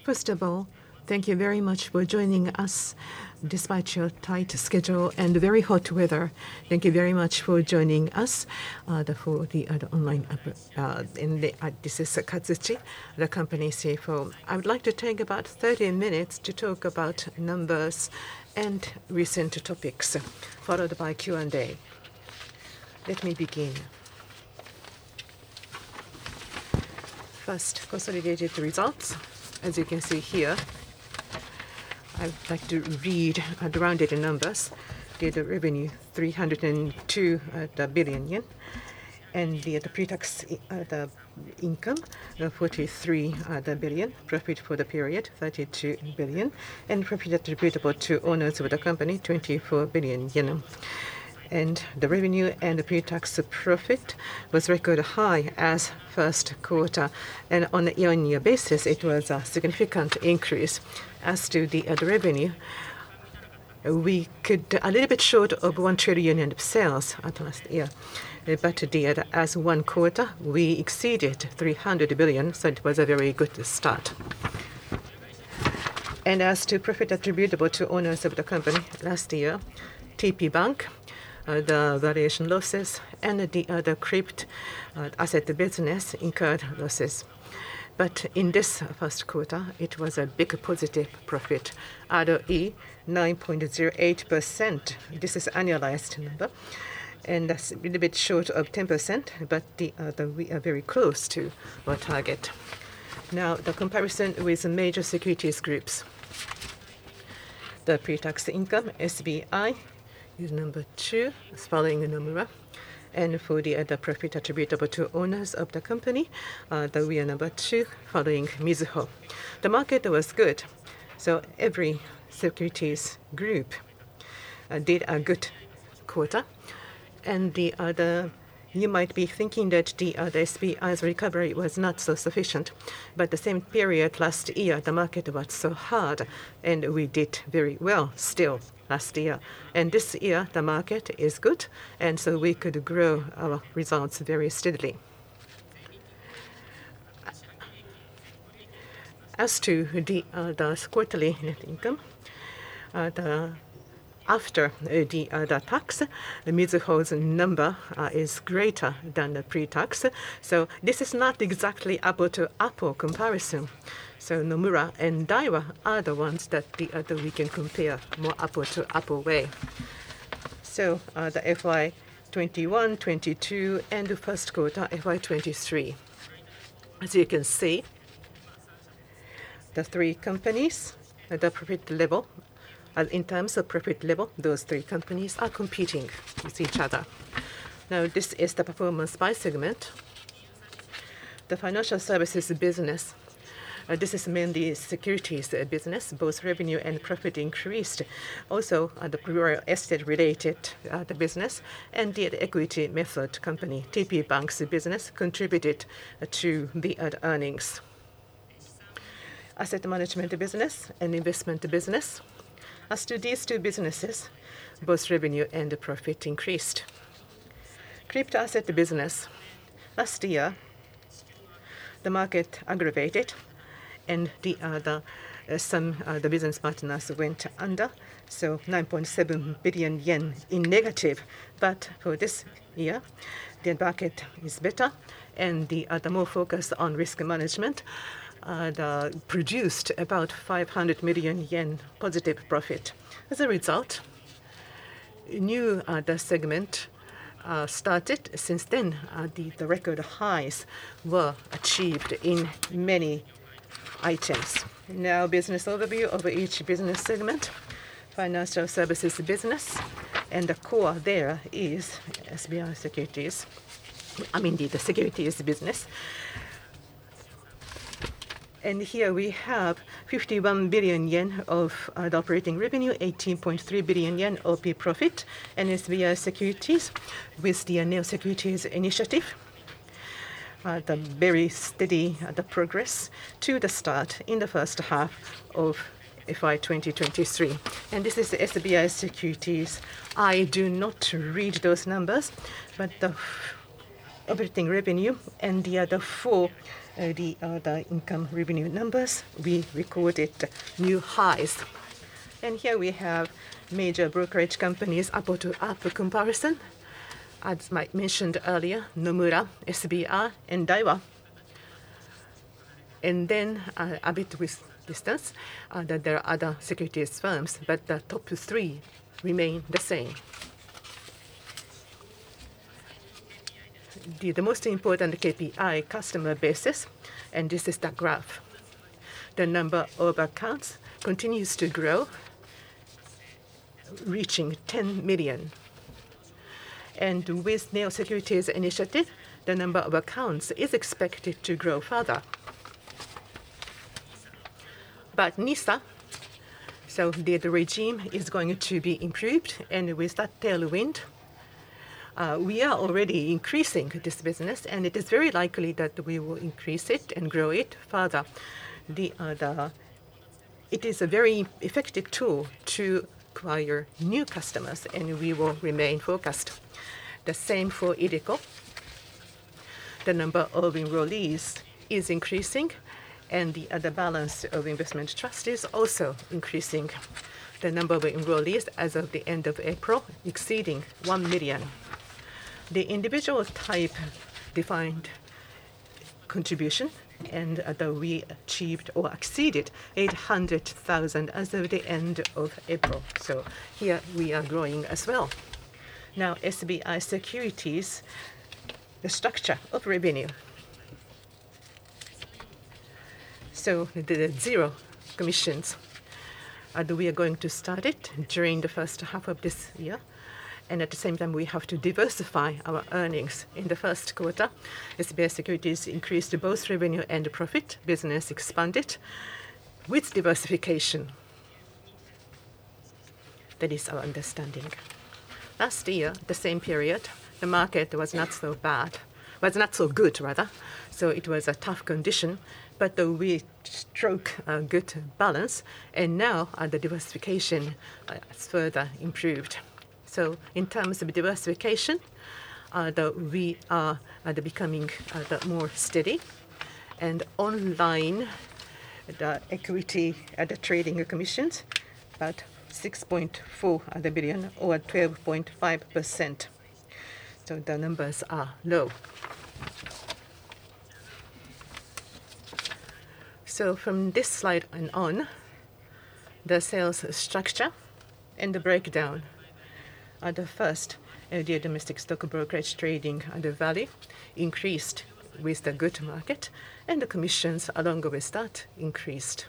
First of all, thank you very much for joining us despite your tight schedule and very hot weather. Thank you very much for joining us for the online. This is Katsuchi, the company CFO. I would like to take about 30 minutes to talk about numbers and recent topics, followed by Q&A. Let me begin. First, consolidated results. As you can see here, I'd like to read the rounded numbers. The revenue 302 billion yen, and the pre-tax income 43 billion. Profit for the period 32 billion, and profit attributable to owners of the company 24 billion yen. And the revenue and the pre-tax profit was record high as first quarter, and on a year-on-year basis, it was a significant increase. As to the revenue, we could a little bit short of 1 trillion yen of sales at last year, but as one quarter, we exceeded 300 billion, so it was a very good start. And as to profit attributable to owners of the company, last year, TP Bank, the valuation losses, and the crypto asset business incurred losses. But in this first quarter, it was a big positive profit. ROE 9.08%. This is annualized number, and that's a little bit short of 10%, but we are very close to our target. Now, the comparison with major securities groups. The pre-tax income, SBI, is number 2, following Nomura. And for the profit attributable to owners of the company, we are number 2, following Mizuho. The market was good, so every securities group did a good quarter. And you might be thinking that the SBI's recovery was not so sufficient, but the same period last year, the market was so hard, and we did very well still last year. And this year, the market is good, and so we could grow our results very steadily. As to the quarterly net income, after the tax, Mizuho's number is greater than the pre-tax. So this is not exactly apple-to-apple comparison. So Nomura and Daiwa are the ones that we can compare more apple-to-apple way. So the FY 21, 22, and the first quarter FY 23. As you can see, the three companies, the profit level, in terms of profit level, those three companies are competing with each other. Now, this is the performance by segment. The financial services business, this is mainly securities business. Both revenue and profit increased. Also, the real estate-related the business and the equity method company, TP Bank's business, contributed to the earnings. Asset management business and investment business. As to these two businesses, both revenue and profit increased. Crypto asset business. Last year, the market aggravated, and some business partners went under, so 9.7 billion yen in negative. But for this year, the market is better, and the more focus on risk management produced about 500 million yen positive profit. As a result, new segment started. Since then, the record highs were achieved in many items. Now, business overview of each business segment. Financial services business, and the core there is SBI Securities. The securities business. And here we have 51 billion yen of the operating revenue, 18.3 billion yen OP profit, and SBI Securities with the Neo Securities initiative. The very steady progress to the start in the first half of FY 2023. And this is the SBI Securities. I do not read those numbers, but the operating revenue and the other four the income revenue numbers, we recorded new highs. And here we have major brokerage companies apple-to-apple comparison. As I mentioned earlier, Nomura, SBI, and Daiwa. And then a bit with distance, that there are other securities firms, but the top three remain the same. The most important KPI, customer basis, and this is the graph. The number of accounts continues to grow, reaching 10 million. And with Neo Securities initiative, the number of accounts is expected to grow further. But NISA, so the regime is going to be improved, and with that tailwind, we are already increasing this business, and it is very likely that we will increase it and grow it further. It is a very effective tool to acquire new customers, and we will remain focused. The same for iDeCo. The number of enrollees is increasing, and the balance of investment trust is also increasing. The number of enrollees as of the end of April exceeding 1 million. The individual type defined contribution, and we achieved or exceeded 800,000 as of the end of April. So here we are growing as well. Now SBI Securities, the structure of revenue. So the zero commissions, we are going to start it during the first half of this year. And at the same time, we have to diversify our earnings. In the first quarter, SBI Securities increased both revenue and profit. Business expanded with diversification. That is our understanding. Last year, the same period, the market was not so good rather. So it was a tough condition, but we struck a good balance, and now the diversification has further improved. So in terms of diversification, we are becoming more steady. And online, the equity the trading commissions, about 6.4 billion or 12.5%. So the numbers are low. So from this slide and on, the sales structure and the breakdown. The first, the domestic stock brokerage trading the value increased with the good market, and the commissions along with that increased.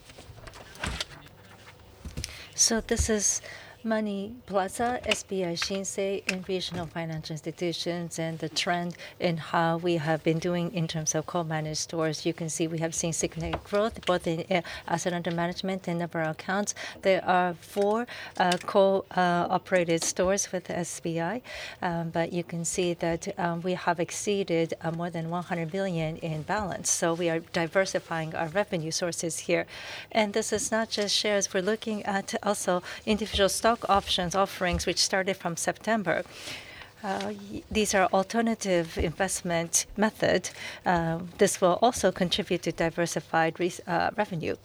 So this is Money Plaza, SBI Shinsei, and regional financial institutions, and the trend in how we have been doing in terms of co-managed stores. You can see we have seen significant growth both in asset under management and number of accounts. There are 4 co-operated stores with SBI, but you can see that we have exceeded more than 100 billion in balance. So we are diversifying our revenue sources here. And this is not just shares. We're looking at also individual stock options offerings, which started from September. These are alternative investment method. This will also contribute to diversified revenue.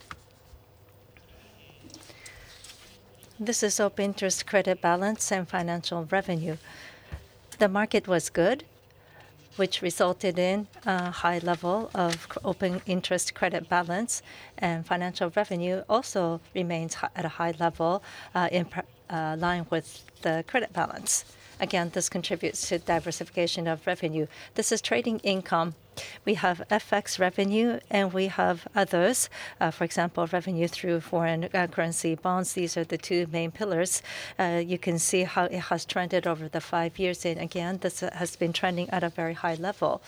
This is open interest credit balance and financial revenue. The market was good, which resulted in a high level of open interest credit balance, and financial revenue also remains at a high level in line with the credit balance. Again, this contributes to diversification of revenue. This is trading income. We have FX revenue, and we have others. For example, revenue through foreign currency bonds. These are the 2 main pillars. You can see how it has trended over the 5 years. And again, this has been trending at a very high level.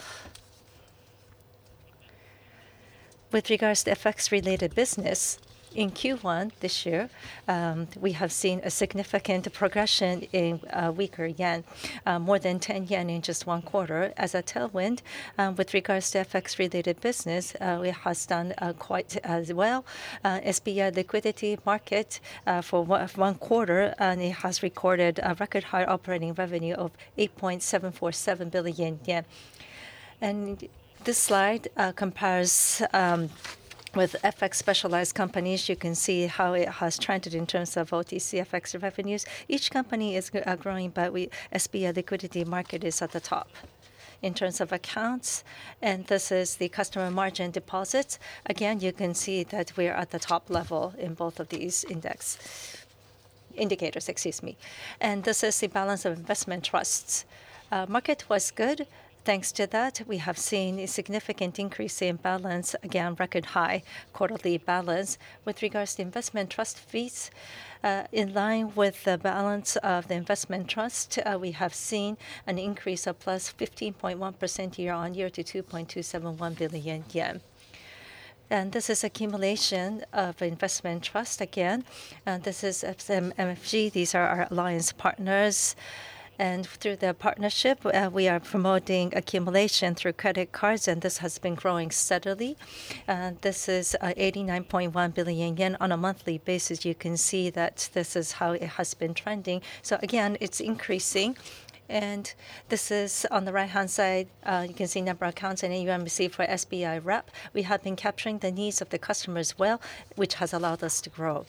With regards to FX-related business, in Q1 this year, we have seen a significant progression in weaker yen, more than 10 yen in just 1 quarter. As a tailwind, with regards to FX-related business, it has done quite as well. SBI Liquidity Market for 1 quarter, and it has recorded a record high operating revenue of 8.747 billion yen. And This slide compares with FX specialized companies. You can see how it has trended in terms of OTC FX revenues. Each company is growing, but SBI Liquidity Market is at the top in terms of accounts, and this is the customer margin deposits. Again, you can see that we're at the top level in both of these indicators, excuse me. And this is the balance of investment trusts. Market was good. Thanks to that, we have seen a significant increase in balance, again, record high quarterly balance. With regards to investment trust fees, in line with the balance of the investment trust, we have seen an increase of plus 15.1% year-on-year to 2.271 billion yen. And this is accumulation of investment trust again. And this is MFG. These are our alliance partners. And through the partnership, we are promoting accumulation through credit cards, and this has been growing steadily. This is 89.1 billion yen on a monthly basis. You can see that this is how it has been trending. So again, it's increasing. And this is on the right-hand side. You can see number of accounts and AUM received for SBI Wrap. We have been capturing the needs of the customers well, which has allowed us to grow.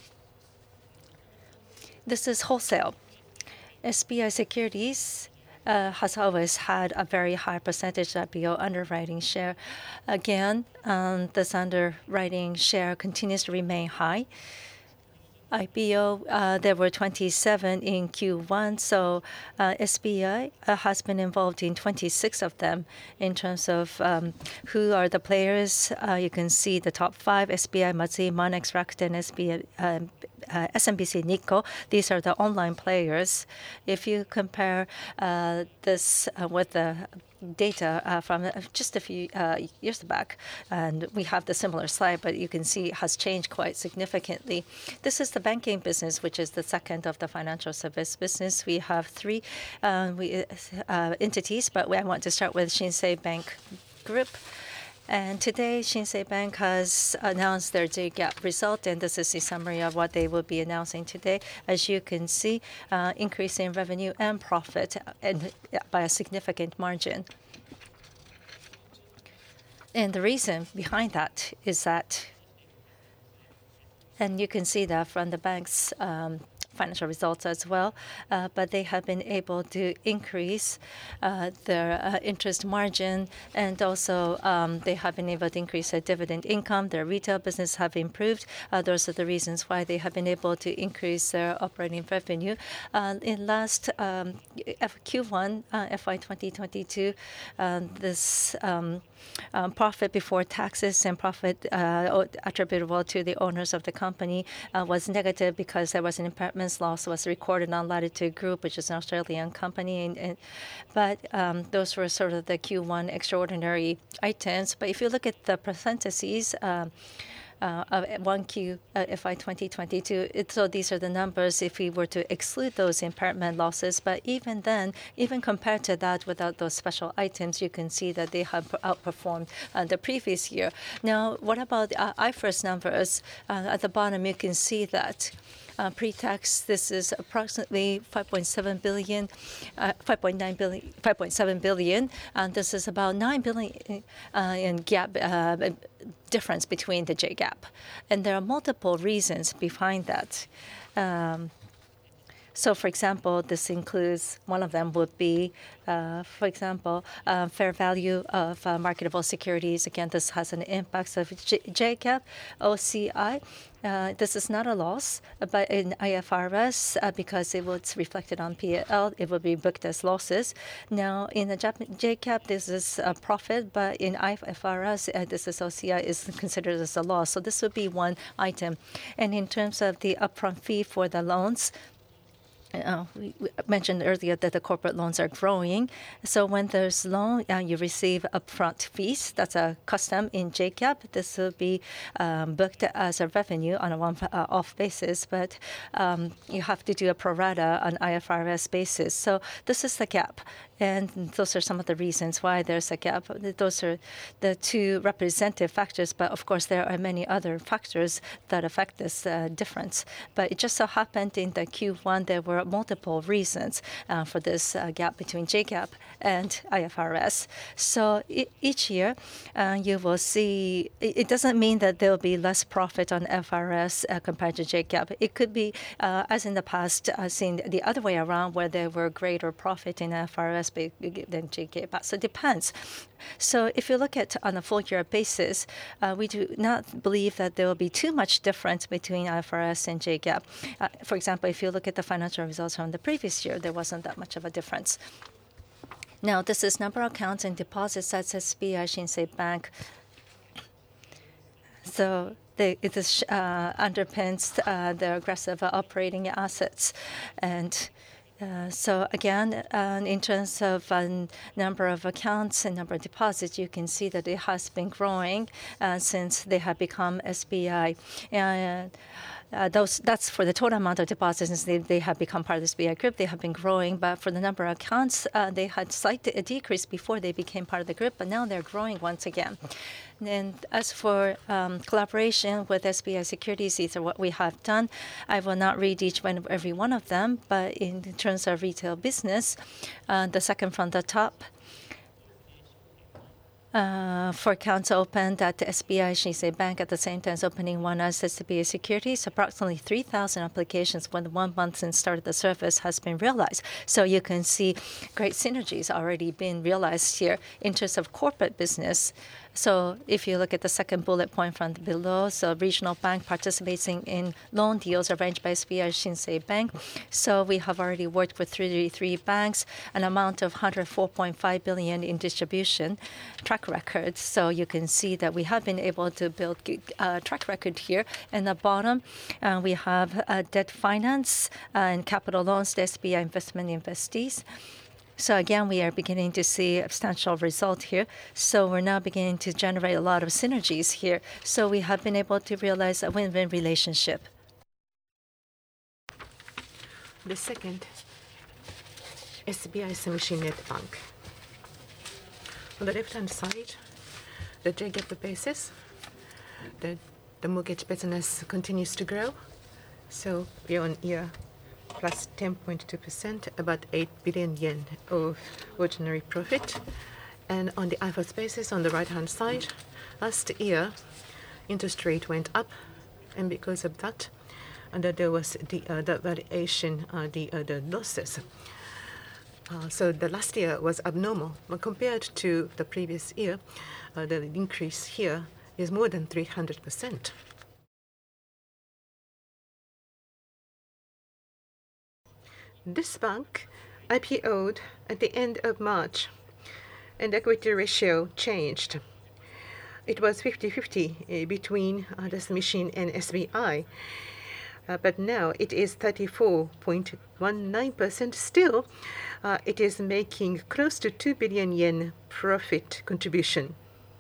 This is wholesale. SBI Securities has always had a very high percentage IPO underwriting share. Again, this underwriting share continues to remain high. IPO, there were 27 in Q1, so SBI has been involved in 26 of them. In terms of who are the players, you can see the top 5, SBI, Matsui, Monex, Rakuten, SBI, SMBC Nikko. These are the online players. If you compare this with the data from just a few years back, and we have the similar slide, but you can see it has changed quite significantly. This is the banking business, which is the second of the financial service business. We have 3 entities, but I want to start with Shinsei Bank Group. And today, Shinsei Bank has announced their JGAAP result, and this is a summary of what they will be announcing today. As you can see, increase in revenue and profit, and by a significant margin. And the reason behind that is that, and you can see that from the bank's financial results as well, but they have been able to increase their interest margin, and also they have been able to increase their dividend income. Their retail business have improved. Those are the reasons why they have been able to increase their operating revenue. In last Q1 FY 2022, this profit before taxes and profit attributable to the owners of the company was negative because there was an impairment loss was recorded on Latitude Group, which is an Australian company. But those were sort of the Q1 extraordinary items. But if you look at the parentheses, of 1Q FY 2022. So these are the numbers if we were to exclude those impairment losses. But even then, even compared to that, without those special items, you can see that they have outperformed the previous year. Now, what about IFRS numbers? At the bottom, you can see that pre-tax, this is approximately 5.7 billion, 5.9 billion, 5.7 billion, and this is about 9 billion in gap difference between the JGAAP, and there are multiple reasons behind that. So, for example, this includes, one of them would be, for example, fair value of marketable securities. Again, this has an impact of JGAAP, OCI. This is not a loss, but in IFRS, because it was reflected on P&L, it will be booked as losses. Now, in the JGAAP, this is a profit, but in IFRS, this is OCI is considered as a loss. So this would be one item. And in terms of the upfront fee for the loans, we mentioned earlier that the corporate loans are growing. So when there's loan, you receive upfront fees. That's a custom in JGAAP. This will be booked as a revenue on a one-off basis, but you have to do a pro rata on IFRS basis. So this is the gap. And those are some of the reasons why there's a gap. Those are the two representative factors, but of course there are many other factors that affect this difference. But it just so happened in the Q1 there were multiple reasons for this gap between JGAAP and IFRS. So each year you will see, it doesn't mean that there will be less profit on FRS compared to JGAAP. It could be, as in the past, seen the other way around, where there were greater profit in FRS than JGAAP. So it depends. So if you look at on a full year basis, we do not believe that there will be too much difference between IFRS and JGAAP. For example, if you look at the financial results from the previous year, there wasn't that much of a difference. Now, this is number of accounts and deposits at SBI Shinsei Bank. So it underpins the aggressive operating assets. And so again, in terms of number of accounts and number of deposits, you can see that it has been growing since they have become SBI. And that's for the total amount of deposits. Since they have become part of the SBI Group, they have been growing. But for the number of accounts, they had slightly a decrease before they became part of the group, but now they're growing once again. And as for collaboration with SBI Securities, these are what we have done. I will not read every one of them, but in terms of retail business, the second from the top, for accounts opened at the SBI Shinsei Bank at the same time as opening one as SBI Securities, approximately 3,000 applications when 1 month since start of the service has been realized. So you can see great synergies already being realized here in terms of corporate business. So if you look at the second bullet point from below, so regional bank participating in loan deals arranged by SBI Shinsei Bank. So we have already worked with 33 banks, an amount of 104.5 billion in distribution track records. So you can see that we have been able to build a track record here. In the bottom, we have debt finance and capital loans to SBI investment investees. So again, we are beginning to see a substantial result here. So we're now beginning to generate a lot of synergies here. So we have been able to realize a win-win relationship. The second, SBI Sumishin Net Bank. On the left-hand side, the JGAAP basis, the mortgage business continues to grow. So year-on-year, plus 10.2%, about 8 billion yen of ordinary profit. And on the IFRS basis, on the right-hand side, last year, interest rate went up, and because of that, there was the valuation, the losses. So the last year was abnormal. But compared to the previous year, the increase here is more than 300%. This bank IPO'd at the end of March, and equity ratio changed. It was 50-50 between the Sumishin and SBI, but now it is 34.19%. Still, it is making close to 2 billion yen profit contribution.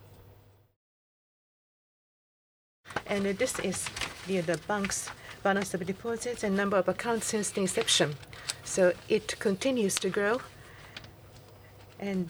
And this is the bank's balance of deposits and number of accounts since the inception. So it continues to grow, and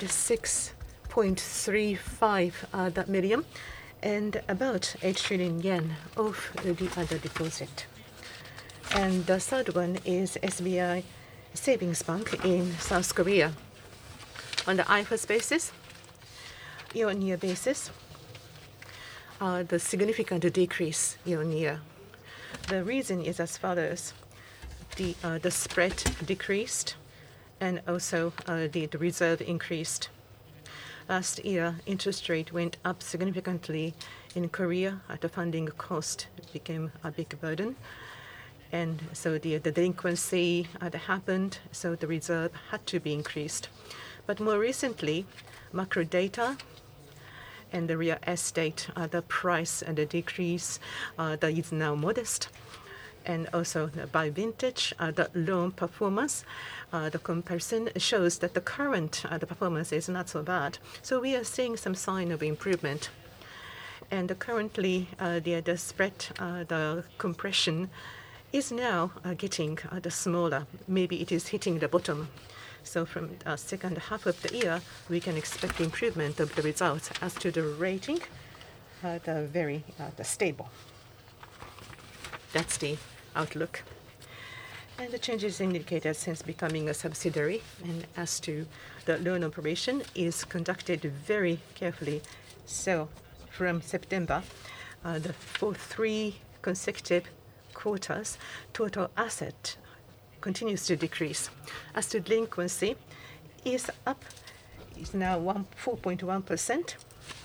6.35 million, and about 8 trillion yen of the deposit. And the third one is SBI Savings Bank in South Korea. On the IFRS basis, year-on-year basis, the significant decrease year-on-year. The reason is as follows. The spread decreased, and also the reserve increased. Last year, interest rate went up significantly in Korea. The funding cost became a big burden. And so the delinquency happened, so the reserve had to be increased. But more recently, macro data and the real estate, the price and the decrease that is now modest. And also by vintage, the loan performance, the comparison shows that the current the performance is not so bad. So we are seeing some sign of improvement. And currently, the spread, the compression is now getting the smaller. Maybe it is hitting the bottom. So from the second half of the year, we can expect improvement of the results. As to the rating, the very stable. That's the outlook. And the changes indicated since becoming a subsidiary, and as to the loan operation, is conducted very carefully. So from September, for 3 consecutive quarters, total asset continues to decrease. As to delinquency, is up, is now 4.1%.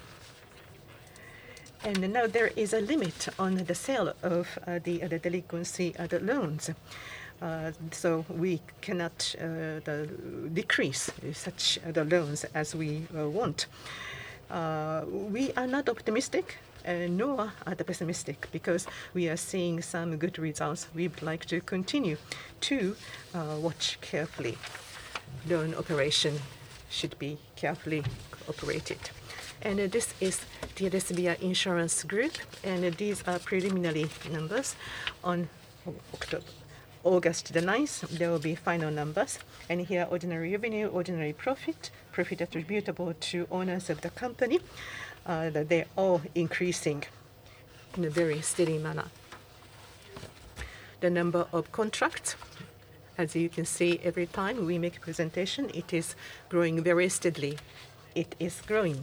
And now there is a limit on the sale of the delinquency the loans. So we cannot decrease such the loans as we want. We are not optimistic, nor are the pessimistic, because we are seeing some good results. We would like to continue to watch carefully. Loan operation should be carefully operated. And this is the SBI Insurance Group, and these are preliminary numbers. On August the 9th, there will be final numbers. And here, ordinary revenue, ordinary profit, profit attributable to owners of the company, they're all increasing in a very steady manner. The number of contracts, as you can see every time we make a presentation, it is growing very steadily. It is growing.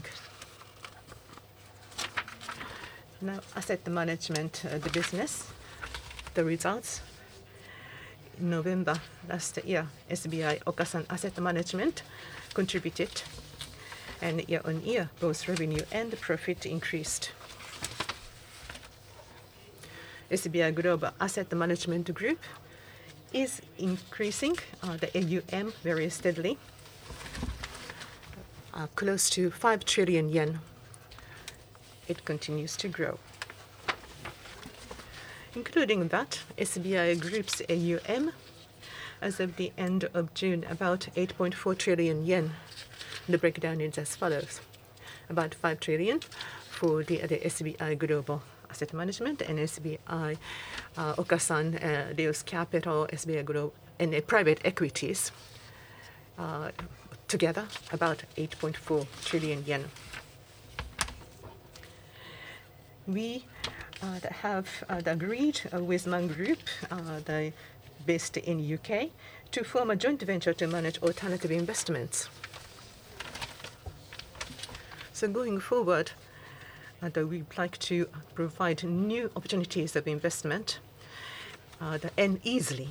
Now, asset management, the business, the results. In November last year, SBI Okasan Asset Management contributed, and year on year, both revenue and profit increased. SBI Global Asset Management Group is increasing the AUM very steadily, close to 5 trillion yen. It continues to grow. Including that, SBI Group's AUM, as of the end of June, about 8.4 trillion yen. The breakdown is as follows. About 5 trillion for the SBI Global Asset Management and SBI Okasan Rheos Capital, SBI Global, and private equities. Together, about 8.4 trillion yen. We have agreed with Man Group, based in UK, to form a joint venture to manage alternative investments. So going forward, we'd like to provide new opportunities of investment and easily.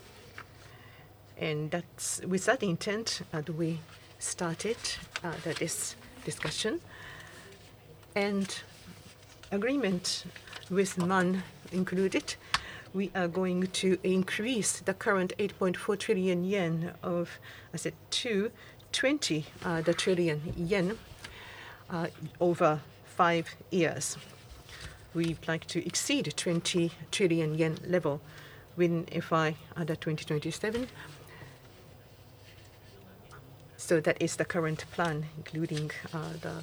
And that's with that intent that we started this discussion. And agreement with MAN included, we are going to increase the current 8.4 trillion yen of asset to 20 trillion yen over 5 years. We'd like to exceed 20 trillion yen level within FY 2027. So that is the current plan, including the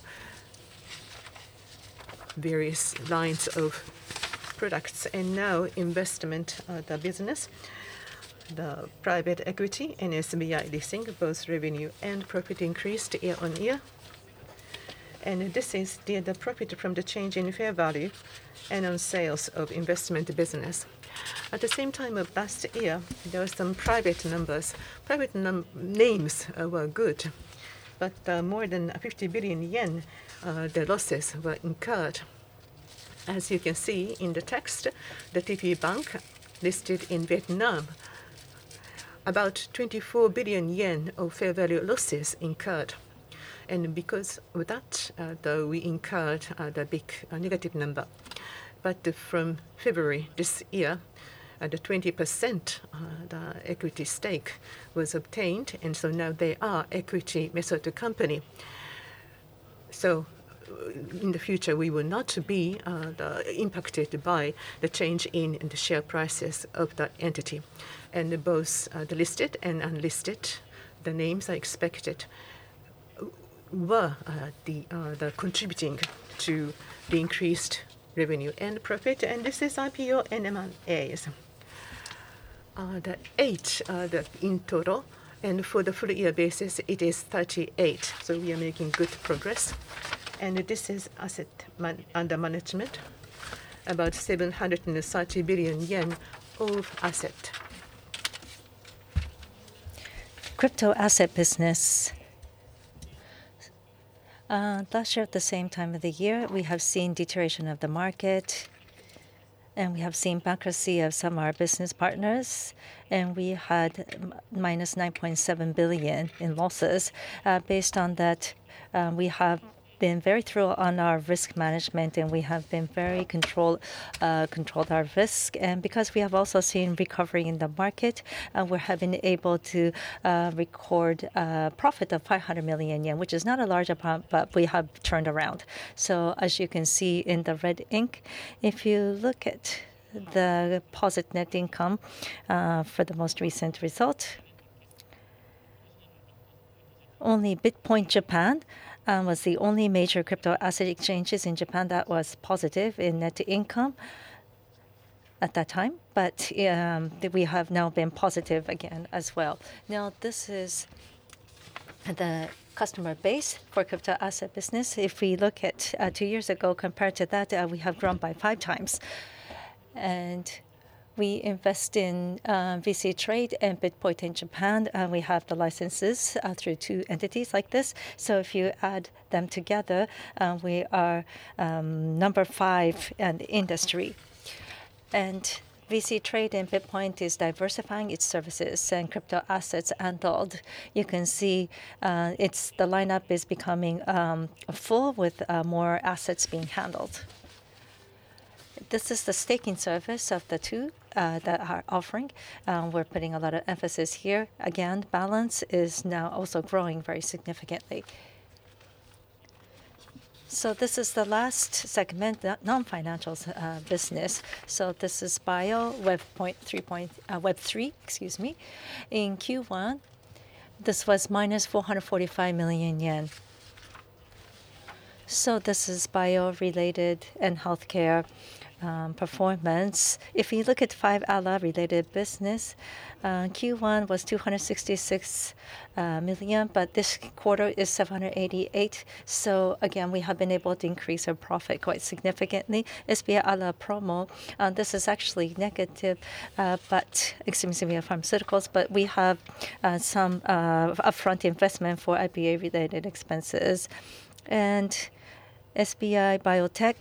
various lines of products. And now investment, the business, the private equity and SBI Leasing, both revenue and profit increased year on year. And this is the profit from the change in fair value and on sales of investment business. At the same time of last year, there were some private numbers. Private names were good, but more than 50 billion yen the losses were incurred. As you can see in the text, the TP Bank listed in Vietnam, about 24 billion yen of fair value losses incurred. And because of that, we incurred the big negative number. But from February this year, the 20% the equity stake was obtained, and so now they are equity method company. So in the future, we will not be impacted by the change in the share prices of the entity. And both the listed and unlisted, the names are expected, were the contributing to the increased revenue and profit. And this is IPO and M&As. The 8 in total, And for the full year basis, it is 38. So we are making good progress. And this is asset under management, about 730 billion yen of asset. Crypto asset business. Last year at the same time of the year, we have seen deterioration of the market, and we have seen bankruptcy of some of our business partners, and we had minus 9.7 billion in losses. Based on that, we have been very thorough on our risk management, and we have been very controlled our risk. And because we have also seen recovery in the market, we have been able to record a profit of 500 million yen, which is not a large amount, but we have turned around. So as you can see in the red ink, if you look at the positive net income for the most recent result, only Bitpoint Japan was the only major crypto asset exchanges in Japan that was positive in net income at that time. But we have now been positive again as well. Now, this is the customer base for crypto asset business. If we look at 2 years ago compared to that, we have grown by 5 times. And we invest in VC Trade and Bitpoint in Japan. We have the licenses through 2 entities like this. So if you add them together, we are number 5 in the industry. And VC Trade and Bitpoint is diversifying its services and crypto assets handled. You can see the lineup is becoming full with more assets being handled. This is the staking service of the 2 that are offering. We're putting a lot of emphasis here. Again, balance is now also growing very significantly. So this is the last segment, non-financials business. So this is Bio Web3, excuse me. In Q1, this was minus 445 million yen. So this is bio-related and healthcare performance. If you look at 5-ALA related business, Q1 was 266 million, but this quarter is 788. So again, we have been able to increase our profit quite significantly. SBI ALA Promo, this is actually negative, but excuse me, pharmaceuticals, but we have some upfront investment for IPA related expenses. And SBI Biotech,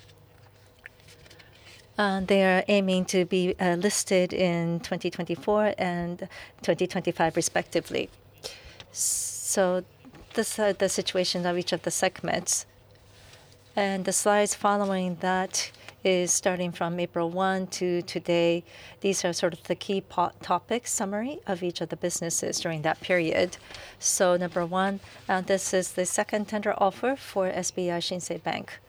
they are aiming to be listed in 2024 and 2025 respectively. So this is the situation of each of the segments. And the slides following that is starting from April 1 to today. These are sort of the key topics, summary of each of the businesses during that period. So number 1, this is the second tender offer for SBI Shinsei Bank.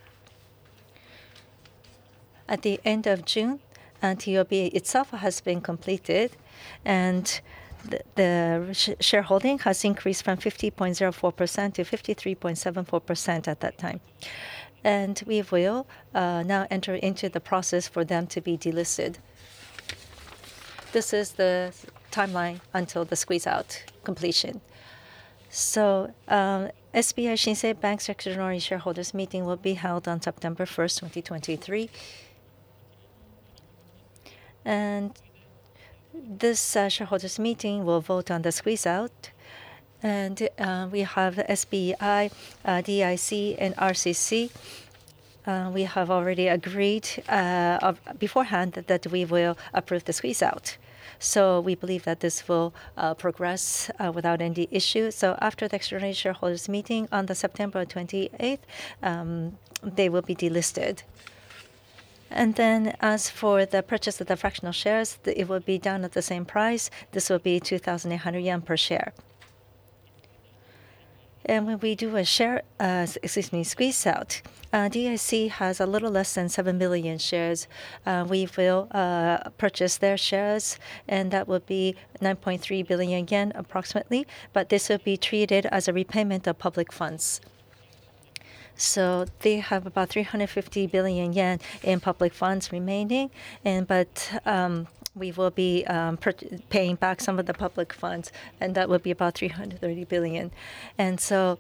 At the end of June, TOB itself has been completed, and the shareholding has increased from 50.04% to 53.74% at that time. And we will now enter into the process for them to be delisted. This is the timeline until the squeeze-out completion. So SBI Shinsei Bank's extraordinary shareholders meeting will be held on September 1st, 2023. And this shareholders meeting will vote on the squeeze-out. And we have SBI, DIC, and RCC. We have already agreed beforehand that we will approve the squeeze-out. So we believe that this will progress without any issue. So after the extraordinary shareholders meeting on the September 28th, they will be delisted. And then as for the purchase of the fractional shares, it will be done at the same price. This will be 2,800 yen per share. And when we do a squeeze out, DIC has a little less than 7 million shares. We will purchase their shares, and that will be 9.3 billion yen approximately. But this will be treated as a repayment of public funds. So they have about 350 billion yen in public funds remaining, but we will be paying back some of the public funds, and that would be about 330 billion. And so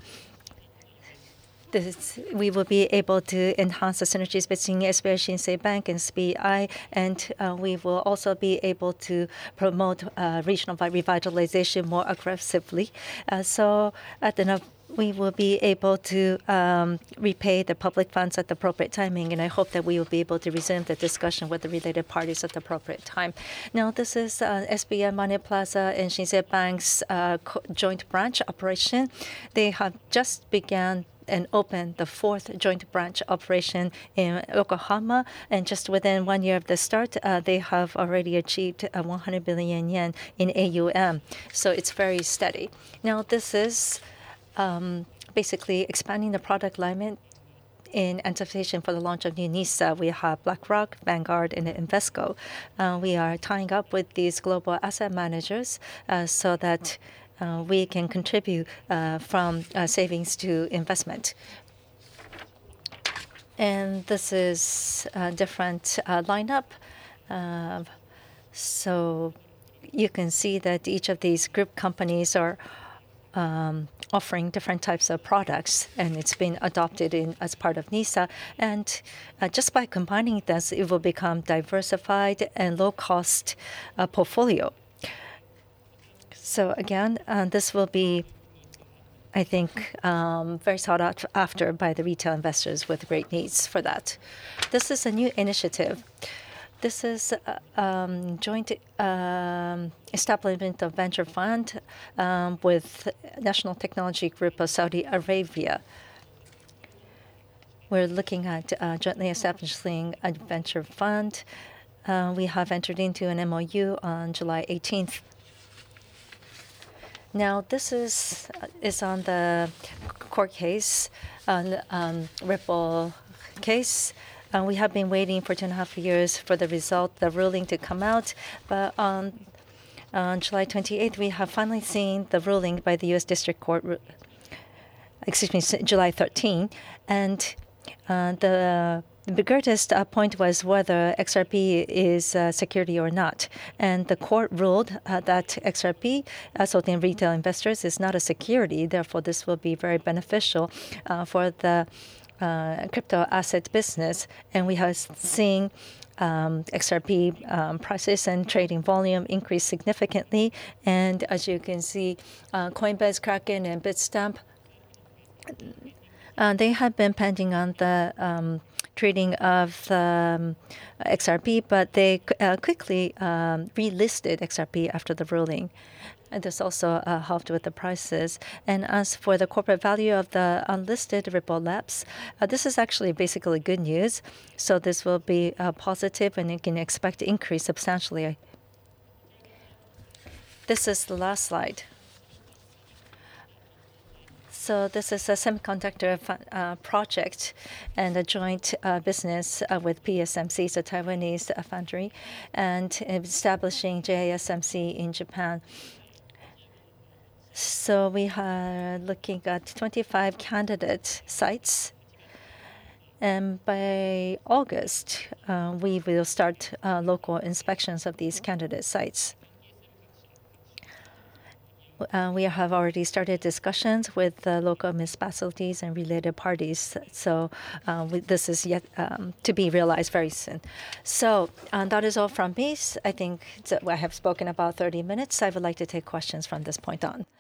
we will be able to enhance the synergies between SBI Shinsei Bank and SBI, and we will also be able to promote regional revitalization more aggressively. So at the we will be able to repay the public funds at the appropriate timing, and I hope that we will be able to resume the discussion with the related parties at the appropriate time. Now, this is SBI Money Plaza and Shinsei Bank's joint branch operation. They have just begun and opened the 4th joint branch operation in Yokohama. And just within 1 year of the start, they have already achieved 100 billion yen in AUM. So it's very steady. Now, this is basically expanding the product alignment in anticipation for the launch of new NISA. We have BlackRock, Vanguard, and Invesco. We are tying up with these global asset managers so that we can contribute from savings to investment. And this is a different lineup. So you can see that each of these group companies are offering different types of products, and it's been adopted as part of NISA. And just by combining this, it will become diversified and low-cost portfolio. So again, this will be, I think, very sought after by the retail investors with great needs for that. This is a new initiative. This is joint establishment of venture fund with National Technology Group of Saudi Arabia. We're looking at jointly establishing a venture fund. We have entered into an MOU on July 18th. Now, this is on the court case, Ripple case. We have been waiting for 2.5 years for the result, the ruling to come out. But on July 28th, we have finally seen the ruling by the U.S. District Court, July 13. And the greatest point was whether XRP is a security or not. And the court ruled that XRP, so the retail investors, is not a security. Therefore, this will be very beneficial for the crypto asset business. And we have seen XRP prices and trading volume increase significantly. And as you can see, Coinbase, Kraken, and Bitstamp, they have been pending on the trading of XRP, but they quickly relisted XRP after the ruling. And this also helped with the prices. And as for the corporate value of the unlisted Ripple Labs, this is actually basically good news. So this will be positive, and you can expect to increase substantially. This is the last slide. So this is a semiconductor project and a joint business with PSMC, so Taiwanese foundry, and establishing JSMC in Japan. So we are looking at 25 candidate sites. And by August, we will start local inspections of these candidate sites. We have already started discussions with the local municipalities and related parties. So this is yet to be realized very soon. So that is all from me. I think I have spoken about 30 minutes. I would like to take questions from this point on.